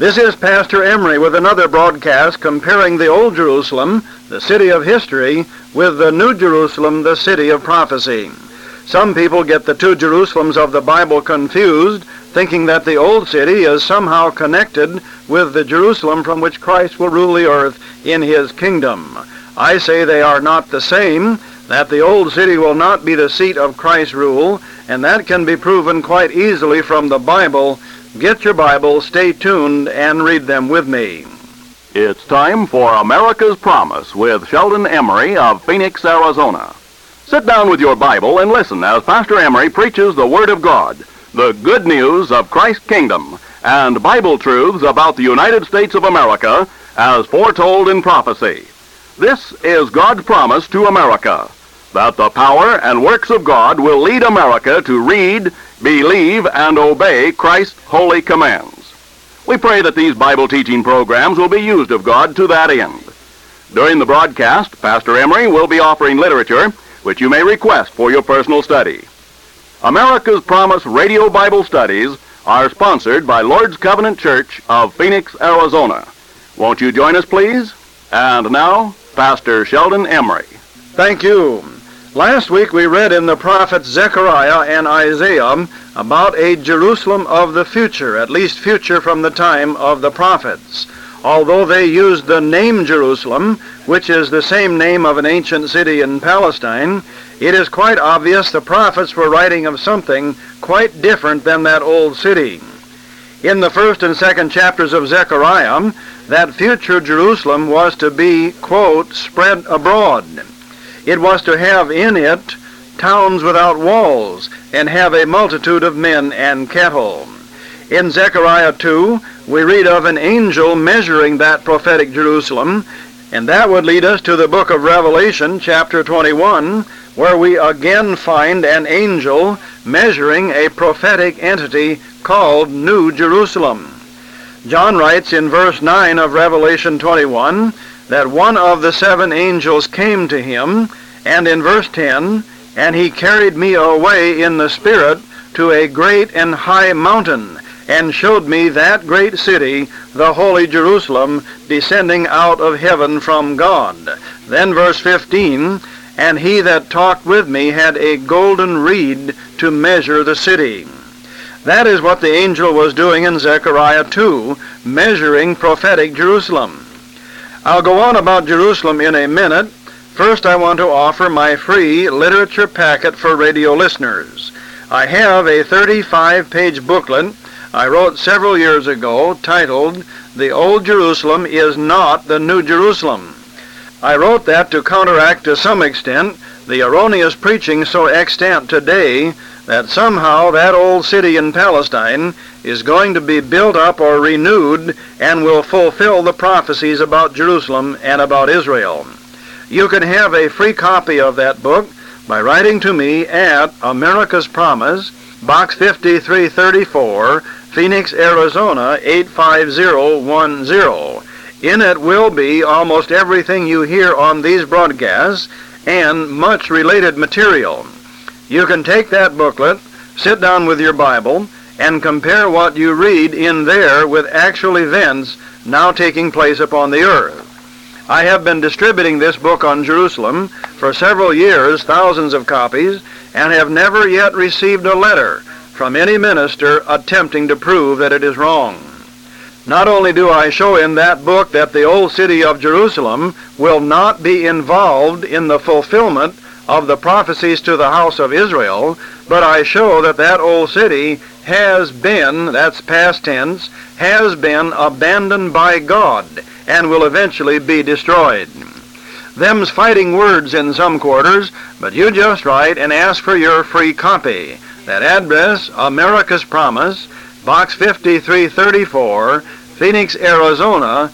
This is Pastor Emery with another broadcast comparing the Old Jerusalem, the city of history, with the New Jerusalem, the city of prophecy. Some people get the two Jerusalems of the Bible confused, thinking that the Old City is somehow connected with the Jerusalem from which Christ will rule the earth in his kingdom. I say they are not the same, that the Old City will not be the seat of Christ's rule, and that can be proven quite easily from the Bible. Get your Bible, stay tuned, and read them with me. It's time for America's Promise with Sheldon Emery of Phoenix, Arizona. Sit down with your Bible and listen as Pastor Emery preaches the Word of God, the good news of Christ's kingdom, and Bible truths about the United States of America as foretold in prophecy. This is God's promise to America, that the power and works of God will lead America to read, believe, and obey Christ's holy commands. We pray that these Bible teaching programs will be used of God to that end. During the broadcast, Pastor Emery will be offering literature which you may request for your personal study. America's Promise Radio Bible Studies are sponsored by Lord's Covenant Church of Phoenix, Arizona. Won't you join us, please? And now, Pastor Sheldon Emery. Thank you. Last week we read in the prophets Zechariah and Isaiah about a Jerusalem of the future, at least future from the time of the prophets. Although they used the name Jerusalem, which is the same name of an ancient city in Palestine, it is quite obvious the prophets were writing of something quite different than that old city. In the first and second chapters of Zechariah, that future Jerusalem was to be, quote, spread abroad. It was to have in it towns without walls, and have a multitude of men and cattle. In Zechariah 2, we read of an angel measuring that prophetic Jerusalem, and that would lead us to the book of Revelation, chapter 21, where we again find an angel measuring a prophetic entity called New Jerusalem. John writes in verse 9 of Revelation 21 that one of the seven angels came to him, and in verse 10, and he carried me away in the Spirit to a great and high mountain, and showed me that great city, the holy Jerusalem, descending out of heaven from God. Then verse 15, and he that talked with me had a golden reed to measure the city. That is what the angel was doing in Zechariah 2, measuring prophetic Jerusalem. I'll go on about Jerusalem in a minute. First, I want to offer my free literature packet for radio listeners. I have a 35-page booklet I wrote several years ago titled, The Old Jerusalem is Not the New Jerusalem. I wrote that to counteract to some extent the erroneous preaching so extant today that somehow that old city in Palestine is going to be built up or renewed and will fulfill the prophecies about Jerusalem and about Israel. You can have a free copy of that book by writing to me at America's Promise, Box 5334, Phoenix, Arizona 85010. In it will be almost everything you hear on these broadcasts and much related material. You can take that booklet, sit down with your Bible, and compare what you read in there with actual events now taking place upon the earth. I have been distributing this book on Jerusalem for several years, thousands of copies, and have never yet received a letter from any minister attempting to prove that it is wrong. Not only do I show in that book that the old city of Jerusalem will not be involved in the fulfillment of the prophecies to the house of Israel, but I show that that old city has been, that's past tense, has been abandoned by God and will eventually be destroyed. Them's fighting words in some quarters, but you just write and ask for your free copy. That address, America's Promise, Box 5334, Phoenix, Arizona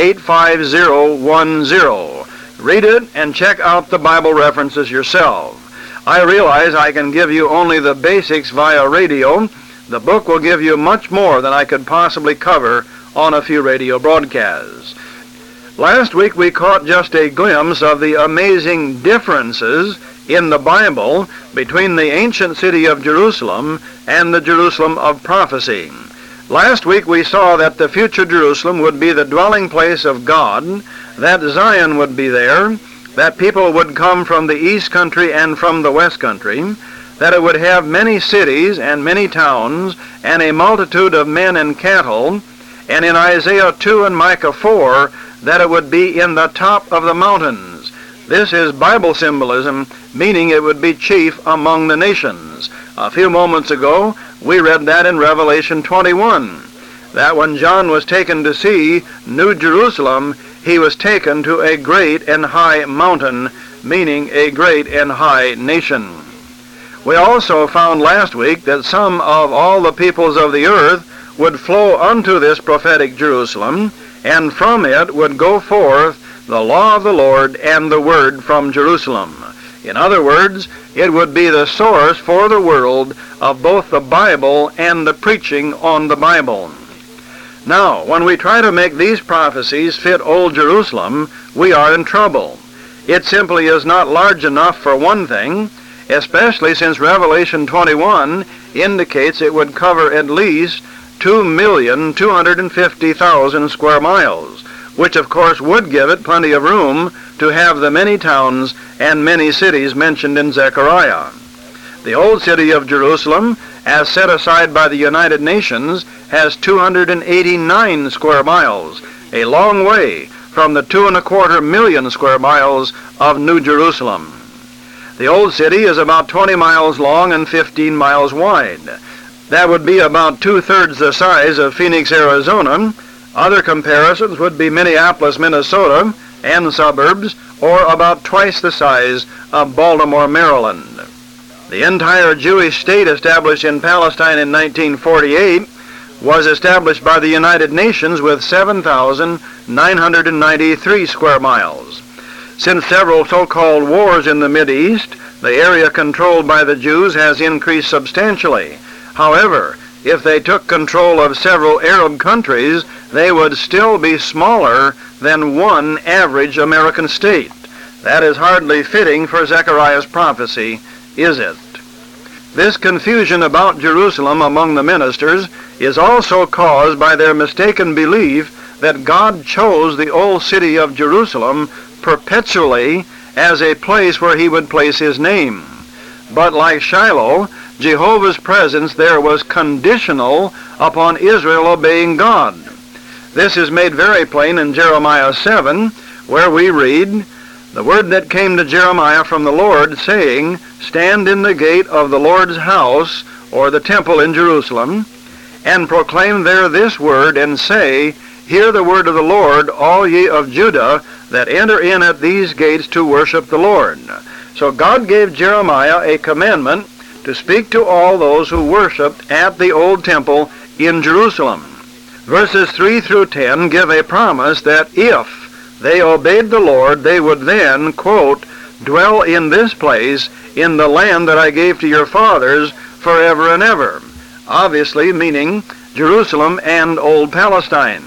85010. Read it and check out the Bible references yourself. I realize I can give you only the basics via radio. The book will give you much more than I could possibly cover on a few radio broadcasts. Last week we caught just a glimpse of the amazing differences in the Bible between the ancient city of Jerusalem and the Jerusalem of prophecy. Last week we saw that the future Jerusalem would be the dwelling place of God, that Zion would be there, that people would come from the east country and from the west country, that it would have many cities and many towns and a multitude of men and cattle, and in Isaiah 2 and Micah 4 that it would be in the top of the mountains. This is Bible symbolism, meaning it would be chief among the nations. A few moments ago, we read that in Revelation 21, that when John was taken to see New Jerusalem, he was taken to a great and high mountain, meaning a great and high nation. We also found last week that some of all the peoples of the earth would flow unto this prophetic Jerusalem, and from it would go forth the law of the Lord and the word from Jerusalem. In other words, it would be the source for the world of both the Bible and the preaching on the Bible. Now, when we try to make these prophecies fit Old Jerusalem, we are in trouble. It simply is not large enough for one thing, especially since Revelation 21 indicates it would cover at least 2,250,000 square miles, which of course would give it plenty of room to have the many towns and many cities mentioned in Zechariah. The old city of Jerusalem, as set aside by the United Nations, has 289 square miles, a long way from the 2.25 million square miles of New Jerusalem. The old city is about 20 miles long and 15 miles wide. That would be about 2/3 the size of Phoenix, Arizona. Other comparisons would be Minneapolis, Minnesota, and suburbs, or about twice the size of Baltimore, Maryland. The entire Jewish state established in Palestine in 1948 was established by the United Nations with 7,993 square miles. Since several so-called wars in the Mideast, the area controlled by the Jews has increased substantially. However, if they took control of several Arab countries, they would still be smaller than one average American state. That is hardly fitting for Zechariah's prophecy, is it? This confusion about Jerusalem among the ministers is also caused by their mistaken belief that God chose the old city of Jerusalem perpetually as a place where he would place his name. But like Shiloh, Jehovah's presence there was conditional upon Israel obeying God. This is made very plain in Jeremiah 7, where we read, "The word that came to Jeremiah from the Lord, saying, Stand in the gate of the Lord's house, or the temple in Jerusalem, and proclaim there this word, and say, Hear the word of the Lord, all ye of Judah, that enter in at these gates to worship the Lord." So God gave Jeremiah a commandment to speak to all those who worshiped at the old temple in Jerusalem. Verses 3 through 10 give a promise that if they obeyed the Lord, they would then, quote, "dwell in this place, in the land that I gave to your fathers, forever and ever." Obviously meaning Jerusalem and Old Palestine.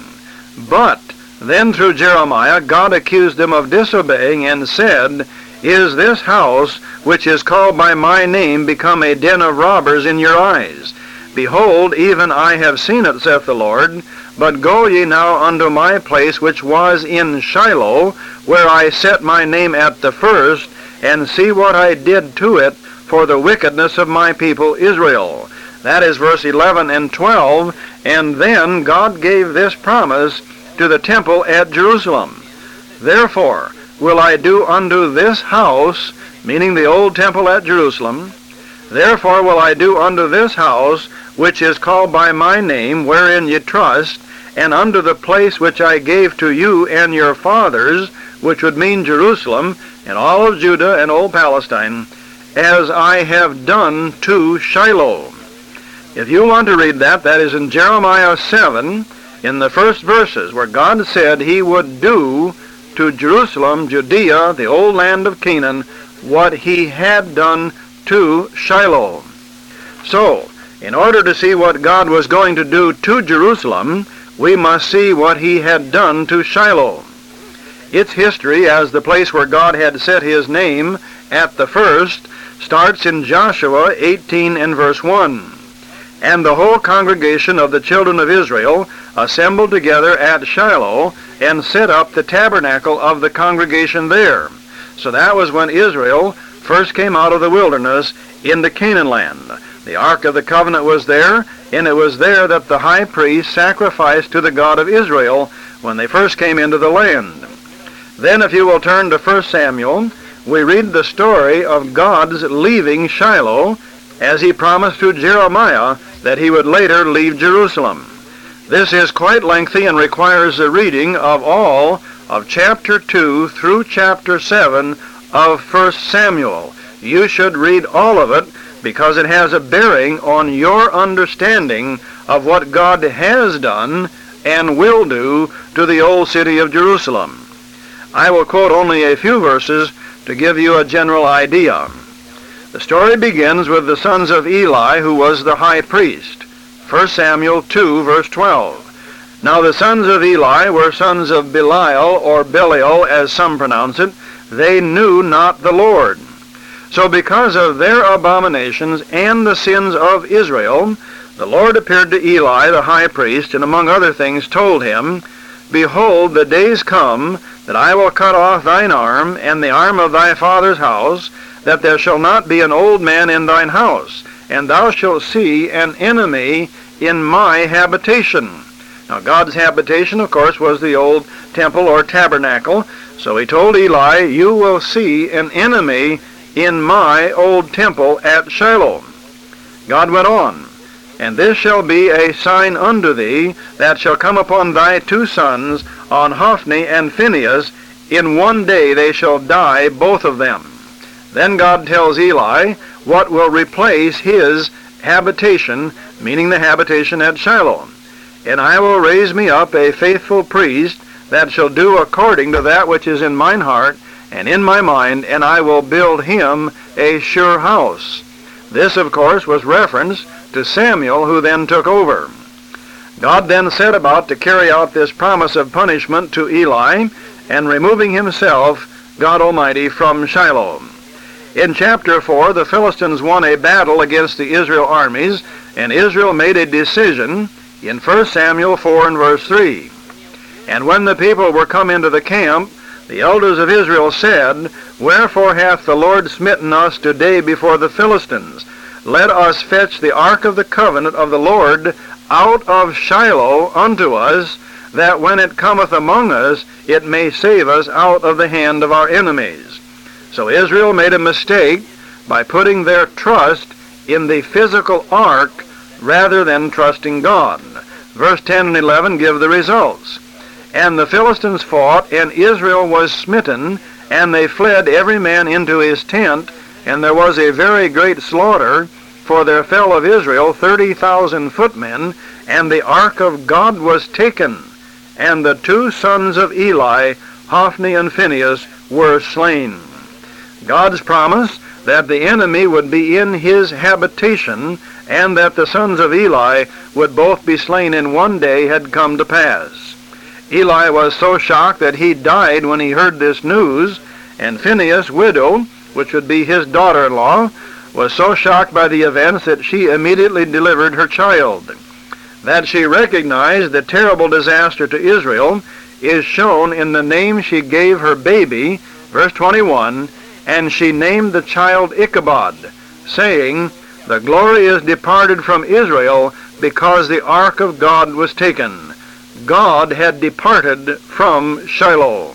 But then through Jeremiah, God accused them of disobeying and said, "Is this house, which is called by my name, become a den of robbers in your eyes? Behold, even I have seen it, saith the Lord. But go ye now unto my place which was in Shiloh, where I set my name at the first, and see what I did to it for the wickedness of my people Israel." That is verse 11 and 12, and then God gave this promise to the temple at Jerusalem. "Therefore will I do unto this house," meaning the old temple at Jerusalem, "therefore will I do unto this house, which is called by my name, wherein ye trust, and unto the place which I gave to you and your fathers," which would mean Jerusalem and all of Judah and Old Palestine, "as I have done to Shiloh." If you want to read that, that is in Jeremiah 7, in the first verses, where God said he would do to Jerusalem, Judea, the old land of Canaan, what he had done to Shiloh. So, in order to see what God was going to do to Jerusalem, we must see what he had done to Shiloh. Its history as the place where God had set his name at the first starts in Joshua 18 and verse 1. And the whole congregation of the children of Israel assembled together at Shiloh and set up the tabernacle of the congregation there. So that was when Israel first came out of the wilderness into Canaan land. The Ark of the Covenant was there, and it was there that the high priest sacrificed to the God of Israel when they first came into the land. Then if you will turn to 1 Samuel, we read the story of God's leaving Shiloh as he promised to Jeremiah that he would later leave Jerusalem. This is quite lengthy and requires the reading of all of chapter 2 through chapter 7 of 1 Samuel. You should read all of it because it has a bearing on your understanding of what God has done and will do to the old city of Jerusalem. I will quote only a few verses to give you a general idea. The story begins with the sons of Eli, who was the high priest. 1 Samuel 2, verse 12. Now the sons of Eli were sons of Belial, or Belial, as some pronounce it. They knew not the Lord. So because of their abominations and the sins of Israel, the Lord appeared to Eli the high priest, and among other things told him, Behold, the days come that I will cut off thine arm, and the arm of thy father's house, that there shall not be an old man in thine house, and thou shalt see an enemy in my habitation. Now God's habitation, of course, was the old temple or tabernacle. So he told Eli, You will see an enemy in my old temple at Shiloh. God went on, And this shall be a sign unto thee, that shall come upon thy two sons, on Hophni and Phinehas. In one day they shall die, both of them. Then God tells Eli what will replace his habitation, meaning the habitation at Shiloh. And I will raise me up a faithful priest, that shall do according to that which is in mine heart and in my mind, and I will build him a sure house. This, of course, was reference to Samuel, who then took over. God then set about to carry out this promise of punishment to Eli, and removing himself, God Almighty, from Shiloh. In chapter 4, the Philistines won a battle against the Israel armies, and Israel made a decision in 1 Samuel 4 and verse 3. And when the people were come into the camp, the elders of Israel said, Wherefore hath the Lord smitten us today before the Philistines? Let us fetch the ark of the covenant of the Lord out of Shiloh unto us, that when it cometh among us, it may save us out of the hand of our enemies. So Israel made a mistake by putting their trust in the physical ark rather than trusting God. Verse 10 and 11 give the results. And the Philistines fought, and Israel was smitten, and they fled every man into his tent, and there was a very great slaughter, for there fell of Israel 30,000 footmen, and the ark of God was taken, and the two sons of Eli, Hophni and Phinehas, were slain. God's promise that the enemy would be in his habitation, and that the sons of Eli would both be slain in one day, had come to pass. Eli was so shocked that he died when he heard this news, and Phinehas' widow, which would be his daughter-in-law, was so shocked by the events that she immediately delivered her child. That she recognized the terrible disaster to Israel is shown in the name she gave her baby, verse 21, and she named the child Ichabod, saying, The glory is departed from Israel, because the ark of God was taken. God had departed from Shiloh.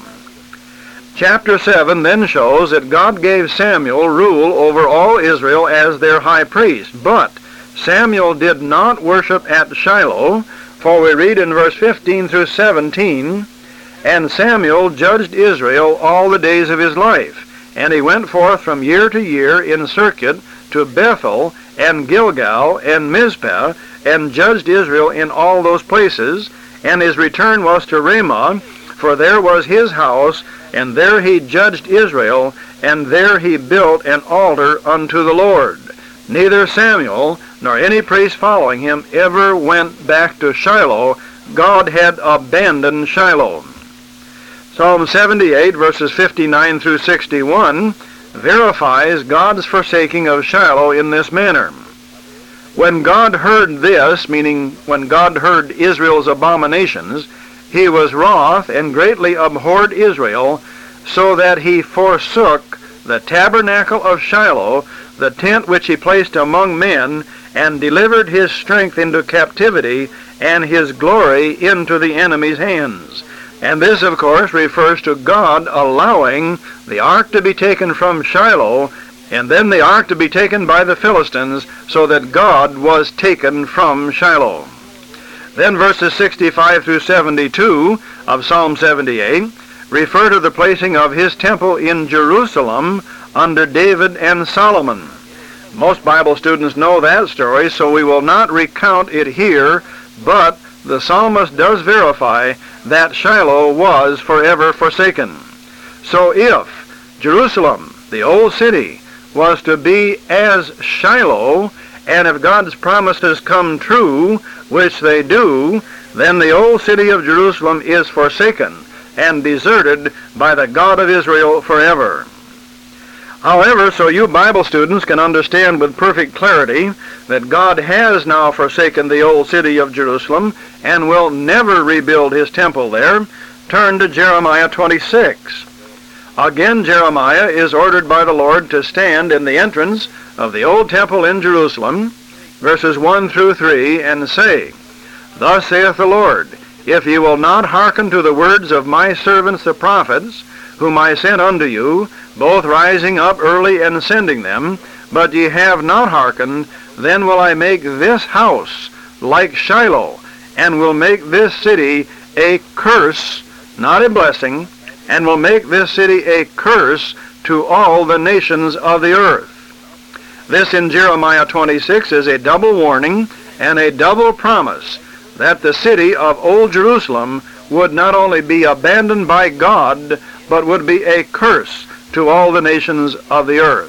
Chapter 7 then shows that God gave Samuel rule over all Israel as their high priest. But Samuel did not worship at Shiloh, for we read in verse 15 through 17, And Samuel judged Israel all the days of his life, and he went forth from year to year in circuit to Bethel and Gilgal and Mizpah, and judged Israel in all those places. And his return was to Ramah, for there was his house, and there he judged Israel, and there he built an altar unto the Lord. Neither Samuel nor any priest following him ever went back to Shiloh. God had abandoned Shiloh. Psalm 78, verses 59 through 61, verifies God's forsaking of Shiloh in this manner. When God heard this, meaning when God heard Israel's abominations, he was wroth and greatly abhorred Israel, so that he forsook the tabernacle of Shiloh, the tent which he placed among men, and delivered his strength into captivity, and his glory into the enemy's hands. And this, of course, refers to God allowing the ark to be taken from Shiloh, and then the ark to be taken by the Philistines, so that God was taken from Shiloh. Then verses 65 through 72 of Psalm 78 refer to the placing of his temple in Jerusalem under David and Solomon. Most Bible students know that story, so we will not recount it here, but the psalmist does verify that Shiloh was forever forsaken. So if Jerusalem, the old city, was to be as Shiloh, and if God's promises come true, which they do, then the old city of Jerusalem is forsaken and deserted by the God of Israel forever. However, so you Bible students can understand with perfect clarity that God has now forsaken the old city of Jerusalem and will never rebuild his temple there, turn to Jeremiah 26. Again, Jeremiah is ordered by the Lord to stand in the entrance of the old temple in Jerusalem, verses 1 through 3, and say, Thus saith the Lord, If ye will not hearken to the words of my servants the prophets, whom I sent unto you, both rising up early and sending them, but ye have not hearkened, then will I make this house like Shiloh, and will make this city a curse, not a blessing, and will make this city a curse to all the nations of the earth. This in Jeremiah 26 is a double warning and a double promise that the city of Old Jerusalem would not only be abandoned by God, but would be a curse to all the nations of the earth.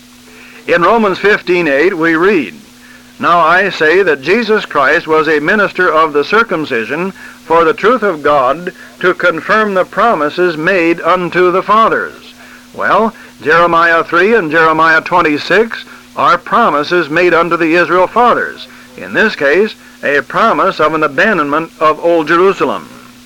In Romans 15:8 we read, Now I say that Jesus Christ was a minister of the circumcision for the truth of God, to confirm the promises made unto the fathers. Well, Jeremiah 3 and Jeremiah 26 are promises made unto the Israel fathers. In this case, a promise of an abandonment of Old Jerusalem.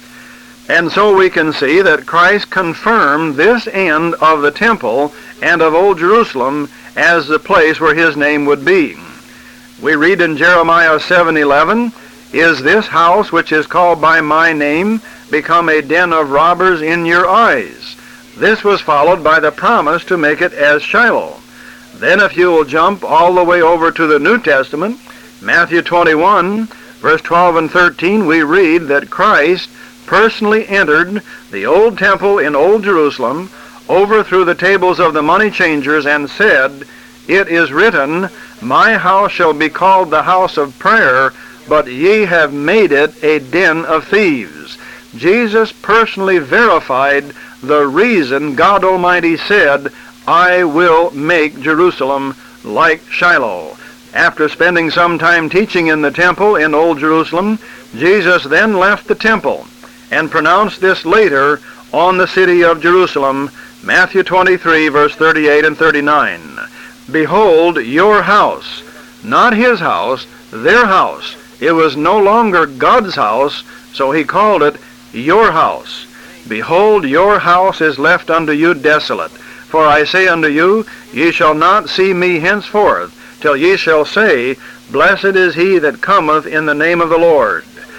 And so we can see that Christ confirmed this end of the temple and of Old Jerusalem as the place where his name would be. We read in Jeremiah 7:11, Is this house which is called by my name become a den of robbers in your eyes? This was followed by the promise to make it as Shiloh. Then if you will jump all the way over to the New Testament, Matthew 21, verse 12 and 13, we read that Christ personally entered the old temple in Old Jerusalem, overthrew the tables of the money changers, and said, It is written, My house shall be called the house of prayer, but ye have made it a den of thieves. Jesus personally verified the reason God Almighty said, I will make Jerusalem like Shiloh. After spending some time teaching in the temple in Old Jerusalem, Jesus then left the temple and pronounced this later on the city of Jerusalem, Matthew 23, verse 38 and 39. Behold, your house, not his house, their house. It was no longer God's house, so he called it your house. Behold, your house is left unto you desolate. For I say unto you, ye shall not see me henceforth, till ye shall say, Blessed is he that cometh in the name of the Lord.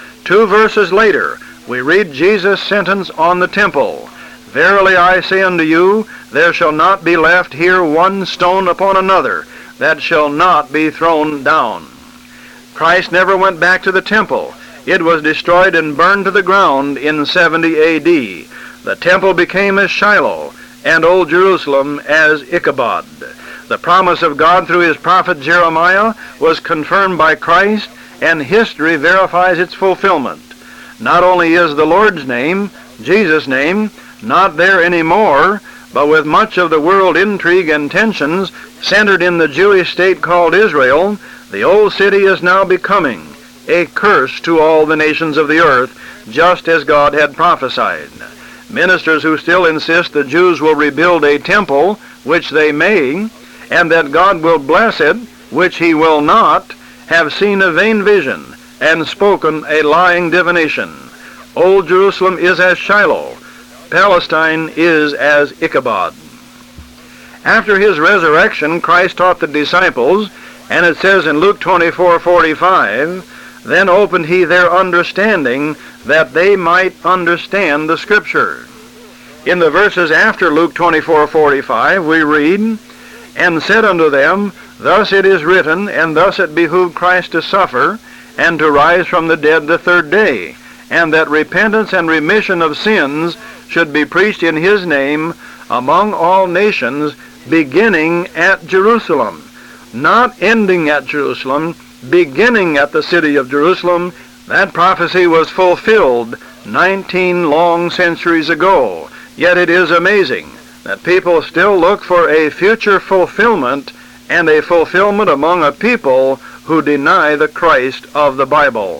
2 verses later, we read Jesus' sentence on the temple. Verily I say unto you, there shall not be left here one stone upon another, that shall not be thrown down. Christ never went back to the temple. It was destroyed and burned to the ground in 70 A.D. The temple became as Shiloh, and Old Jerusalem as Ichabod. The promise of God through his prophet Jeremiah was confirmed by Christ, and history verifies its fulfillment. Not only is the Lord's name, Jesus' name, not there anymore, but with much of the world intrigue and tensions centered in the Jewish state called Israel, the old city is now becoming a curse to all the nations of the earth, just as God had prophesied. Ministers who still insist the Jews will rebuild a temple, which they may, and that God will bless it, which he will not, have seen a vain vision, and spoken a lying divination. Old Jerusalem is as Shiloh, Palestine is as Ichabod. After his resurrection, Christ taught the disciples, and it says in Luke 24:45, "Then opened he their understanding, that they might understand the Scripture." In the verses after Luke 24:45, we read, "And said unto them, Thus it is written, and thus it behooved Christ to suffer, and to rise from the dead the third day, and that repentance and remission of sins should be preached in his name among all nations, beginning at Jerusalem." Not ending at Jerusalem, beginning at the city of Jerusalem. That prophecy was fulfilled 19 long centuries ago. Yet it is amazing that people still look for a future fulfillment, and a fulfillment among a people who deny the Christ of the Bible.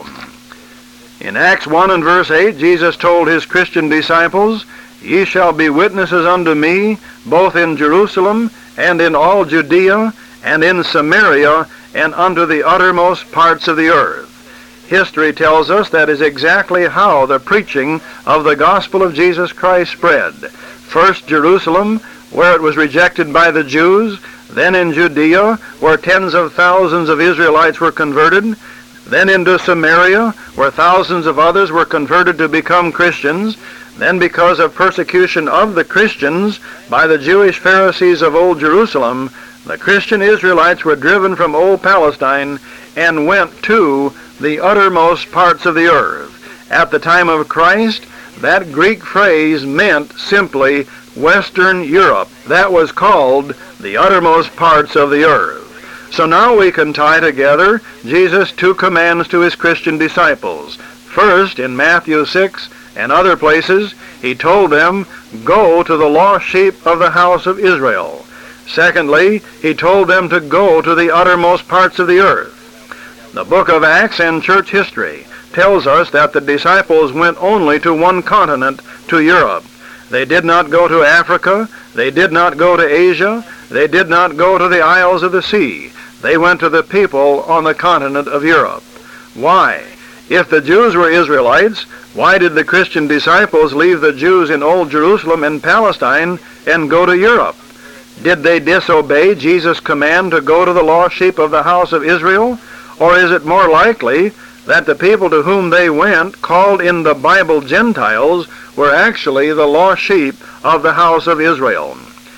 In Acts 1 and verse 8, Jesus told his Christian disciples, "Ye shall be witnesses unto me, both in Jerusalem, and in all Judea, and in Samaria, and unto the uttermost parts of the earth." History tells us that is exactly how the preaching of the gospel of Jesus Christ spread. First Jerusalem, where it was rejected by the Jews, then in Judea, where tens of thousands of Israelites were converted, then into Samaria, where thousands of others were converted to become Christians, then because of persecution of the Christians by the Jewish Pharisees of Old Jerusalem, the Christian Israelites were driven from Old Palestine and went to the uttermost parts of the earth. At the time of Christ, that Greek phrase meant simply Western Europe. That was called the uttermost parts of the earth. So now we can tie together Jesus' two commands to his Christian disciples. First, in Matthew 6 and other places, he told them, "Go to the lost sheep of the house of Israel." Secondly, he told them to go to the uttermost parts of the earth. The book of Acts and church history tells us that the disciples went only to one continent, to Europe. They did not go to Africa. They did not go to Asia. They did not go to the Isles of the Sea. They went to the people on the continent of Europe. Why? If the Jews were Israelites, why did the Christian disciples leave the Jews in Old Jerusalem and Palestine and go to Europe? Did they disobey Jesus' command to go to the lost sheep of the house of Israel? Or is it more likely that the people to whom they went, called in the Bible Gentiles, were actually the lost sheep of the house of Israel?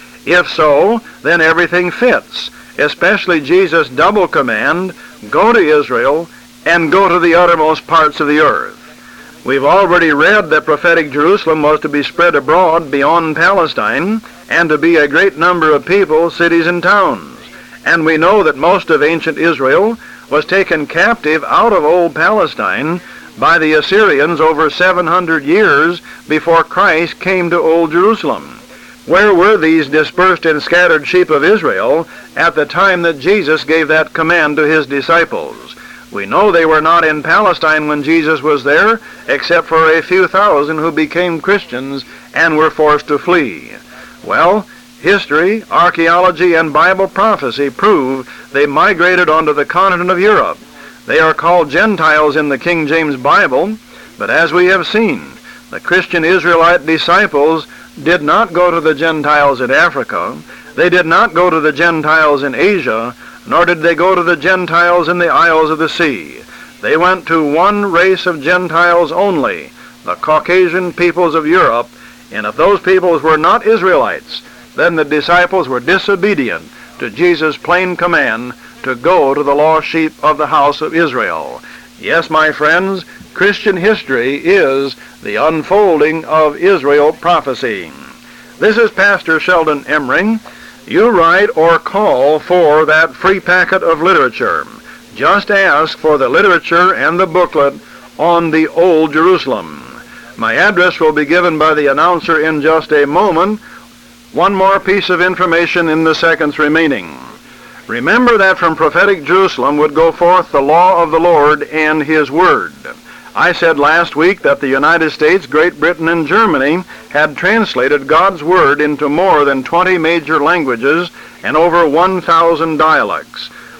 If so, then everything fits, especially Jesus' double command, go to Israel and go to the uttermost parts of the earth. We've already read that prophetic Jerusalem was to be spread abroad beyond Palestine, and to be a great number of people, cities, and towns. And we know that most of ancient Israel was taken captive out of Old Palestine by the Assyrians over 700 years before Christ came to Old Jerusalem. Where were these dispersed and scattered sheep of Israel at the time that Jesus gave that command to his disciples? We know they were not in Palestine when Jesus was there, except for a few thousand who became Christians and were forced to flee. Well, history, archaeology, and Bible prophecy prove they migrated onto the continent of Europe. They are called Gentiles in the King James Bible, but as we have seen, the Christian Israelite disciples did not go to the Gentiles in Africa. They did not go to the Gentiles in Asia, nor did they go to the Gentiles in the Isles of the Sea. They went to one race of Gentiles only, the Caucasian peoples of Europe, and if those peoples were not Israelites, then the disciples were disobedient to Jesus' plain command to go to the lost sheep of the house of Israel. Yes, my friends, Christian history is the unfolding of Israel prophecy. This is Pastor Sheldon Emring. You write or call for that free packet of literature. Just ask for the literature and the booklet on the Old Jerusalem. My address will be given by the announcer in just a moment. One more piece of information in the seconds remaining. Remember that from prophetic Jerusalem would go forth the law of the Lord and his word. I said last week that the United States, Great Britain, and Germany had translated God's word into more than 20 major languages and over 1,000 dialects.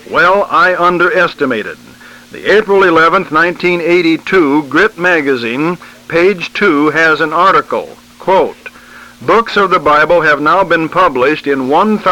Well, I underestimated. The April 11th, 1982 Grit magazine, page 2, has an article, quote, "Books of the Bible have now been published in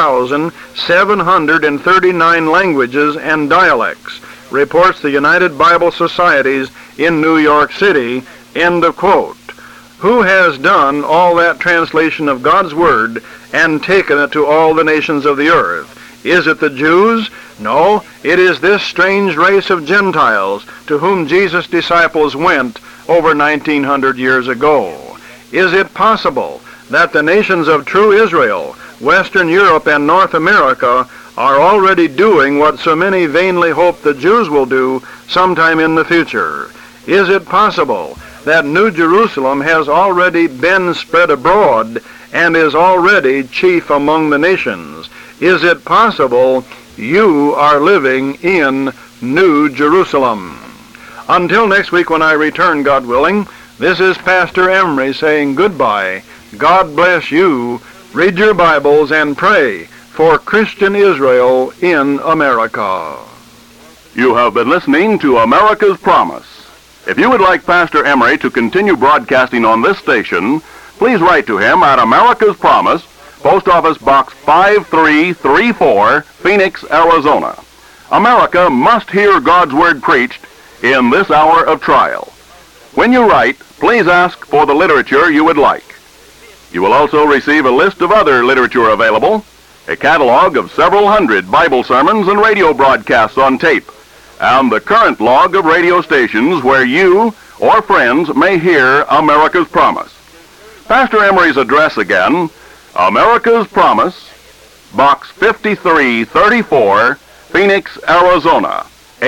1,739 languages and dialects, reports the United Bible Societies in New York City," end of quote. Who has done all that translation of God's Word and taken it to all the nations of the earth? Is it the Jews? No, it is this strange race of Gentiles to whom Jesus' disciples went over 1900 years ago. Is it possible that the nations of true Israel, Western Europe and North America, are already doing what so many vainly hope the Jews will do sometime in the future? Is it possible that New Jerusalem has already been spread abroad and is already chief among the nations? Is it possible you are living in New Jerusalem? Until next week when I return, God willing, this is Pastor Emery saying goodbye. God bless you. Read your Bibles and pray for Christian Israel in America. You have been listening to America's Promise. If you would like Pastor Emery to continue broadcasting on this station, please write to him at America's Promise, Post Office Box 5334, Phoenix, Arizona. America must hear God's Word preached in this hour of trial. When you write, please ask for the literature you would like. You will also receive a list of other literature available, a catalog of several hundred Bible sermons and radio broadcasts on tape, and the current log of radio stations where you or friends may hear America's Promise. Pastor Emery's address again, America's Promise, Box 5334, Phoenix, Arizona,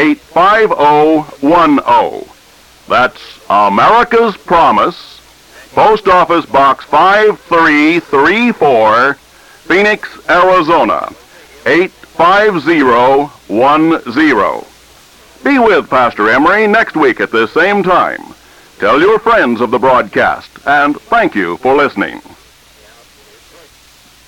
85010. That's America's Promise, Post Office Box 5334, Phoenix, Arizona, 85010. Be with Pastor Emery next week at this same time. Tell your friends of the broadcast, and thank you for listening.